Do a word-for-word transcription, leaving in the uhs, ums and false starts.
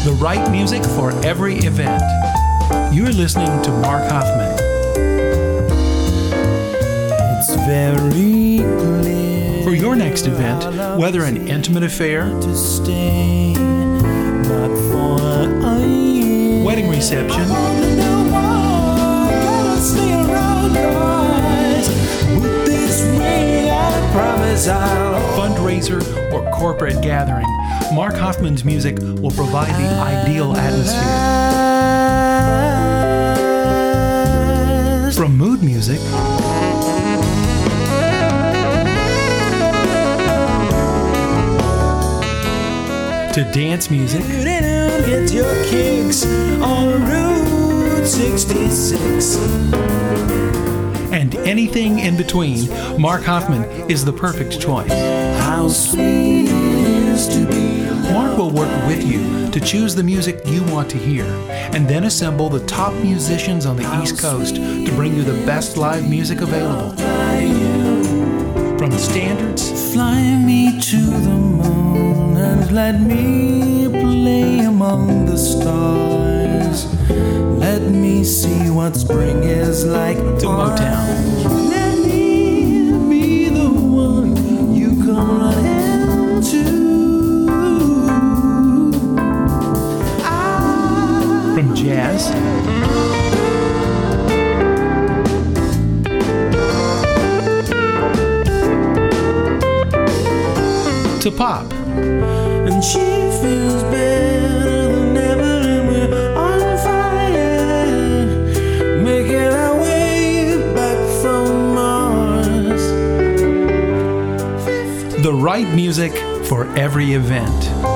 The right music for every event. You're listening to Mark Hoffman. It's very clear For your next event, whether an intimate affair, to stay, not for a year. wedding reception, I'll fundraiser, or corporate gathering, Mark Hoffman's music will provide the ideal atmosphere. From mood music to dance music get your kicks on Route sixty-six. and anything in between, Mark Hoffman is the perfect choice. How sweet it is to be alive. Mark will work with you to choose the music you want to hear and then assemble the top musicians on the East Coast to bring you the best live music available. From standards Fly me to the moon and let me play among the stars. Let me see what spring is like to Motown. Let me be the one you can run into. I From jazz to pop. And she feels better than ever, and we're on fire, making our way back from Mars. The right music for every event.